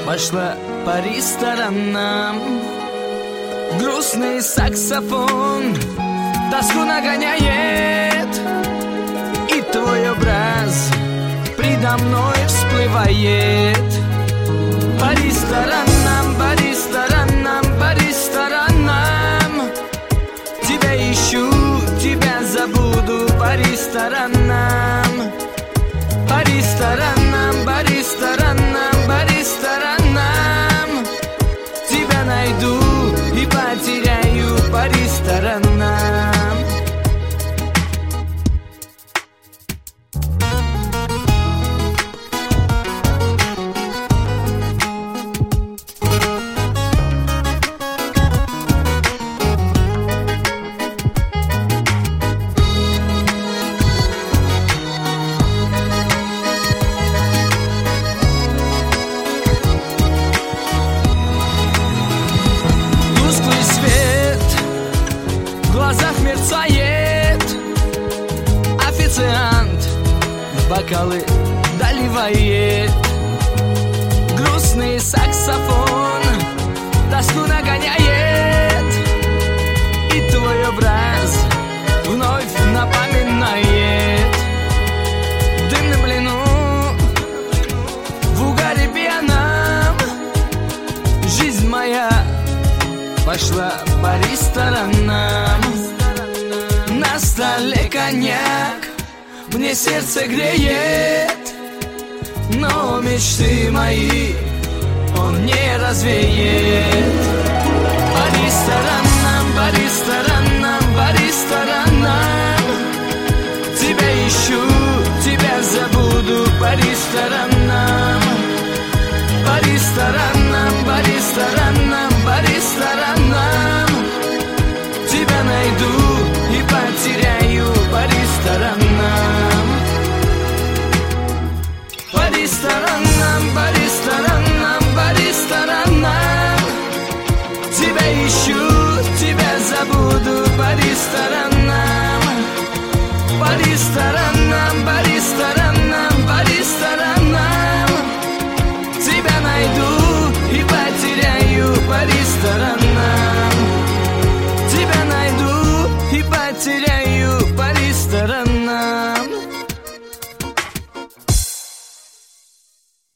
Пошла по ресторанам, грустный саксофон тоску нагоняет, и твой образ предо мной всплывает. По ресторанам, по ресторанам, по ресторанам тебя ищу, тебя забуду. По ресторанам, по ресторанам, по ресторанам, по ресторанам тебя найду и потеряю. По ресторанам. В глазах мерцает, официант в бокалы доливает. Грустный саксофон тоску нагоняет, и твой образ вновь напоминает. Дым на плену, в угаре пьяном жизнь моя пошла по ресторанам. На столе коньяк мне сердце греет, но мечты мои он не развеет. По ресторанам, по ресторанам, по ресторанам тебя ищу, тебя забуду. По ресторанам, по ресторанам, по ресторанам, по ресторанам тебя найду и потеряю. По ресторанам, по ресторанам, по ресторанам, по ресторанам тебя ищу, тебя забуду. По ресторанам, по ресторанам, по ресторанам, по ресторанам тебя найду и потеряю. По ресторанам тебя найду и потеряю.